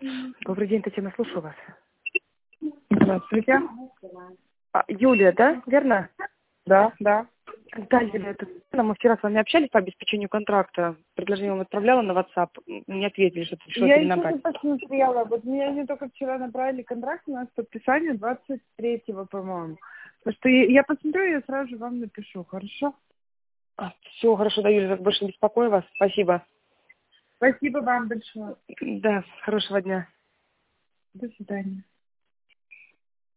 Добрый день, Татьяна, слушаю вас. Здравствуйте. Юлия, да? Верно? Да, да. Да, Юлия, это Татьяна. Мы вчера с вами общались по обеспечению контракта. Предложение вам отправляла на WhatsApp. Не ответили, что решила Я еще перенабрать. не посмотрела. Вот мне они только вчера направили контракт, у нас подписание 23-го, по-моему. Потому что я посмотрю, я сразу же вам напишу, хорошо? Все, хорошо, да, Юлия, больше не беспокою вас. Спасибо. Спасибо вам большое. Да, хорошего дня. До свидания.